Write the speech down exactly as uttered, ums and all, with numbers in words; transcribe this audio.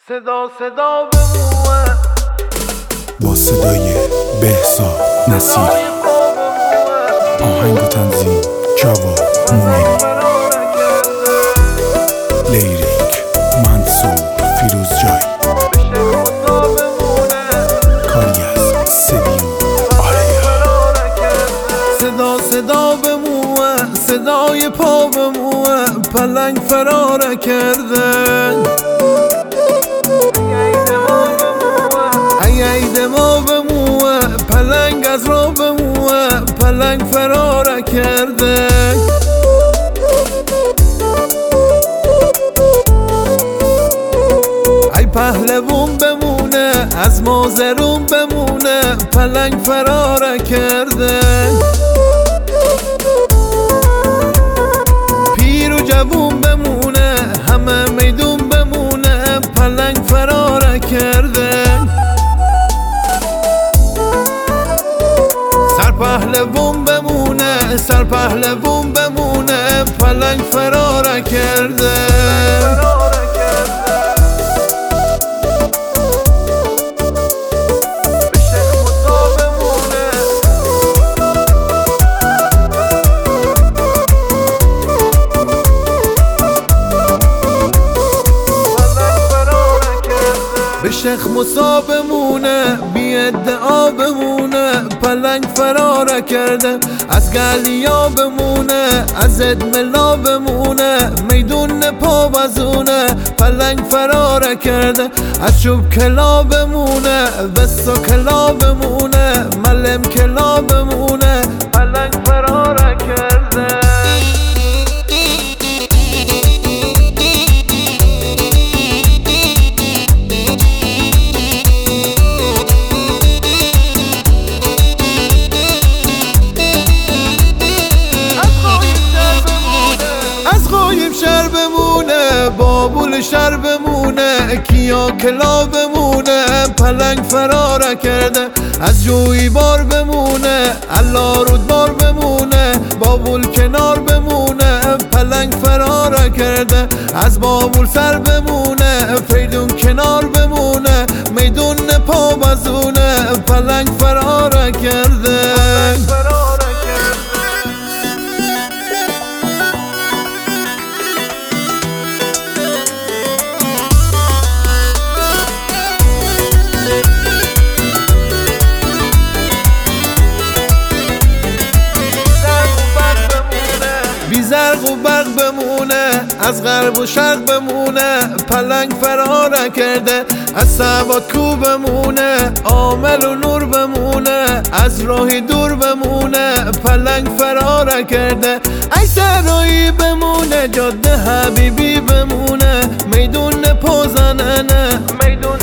صدا صدا بمونه با صدای بهزاد نصیری، آهنگ و تنظیم جواد مومنی، لیریک منصور فیروزجایی، کاری از سدیو آریا. صدا صدا بمونه، صدای پا بمونه، پلنگ فرار کرده. ای ما بمونه، پلنگ از را بمونه، پلنگ فرار کرده. ای پهلوون بمونه، از مازرون بمونه، پلنگ فرار کرده. پیر و جوون بمونه، همه میدون بمونه، پلنگ فرار کرده. پهلوون بمونه، سر پهلوون بمونه، پلنگ فرار کرده. به شیخ موسی بمونه، بی ادعا بمونه، پلنگ فرار کرده. از گلیا بمونه، از ادملا بمونه، میدون پا بزونه، پلنگ فرار کرده. از چوب کلا بمونه، بسا کلا بمونه، ملم کلا بمونه، پلنگ فرار کرده. شهر بمونه، بابول شهر بمونه، کیا کلا بمونه، پلنگ فرار کرده. از جوی بار بمونه، الله رودبار بمونه، بابول کنار بمونه، پلنگ فرار کرده. از بابول سر بمونه، فیدون کنار بمونه، میدون پا بزونه، پلنگ فرار کرده. بی زرق و برق بمونه، از غرب و شرق بمونه، پلنگ فرار کرده. از سواد کو بمونه، عامل و نور بمونه، از راهی دور بمونه، پلنگ فرار کرده. ای سرایی بمونه، جاده حبیبی بمونه، میدون پا زننه، میدون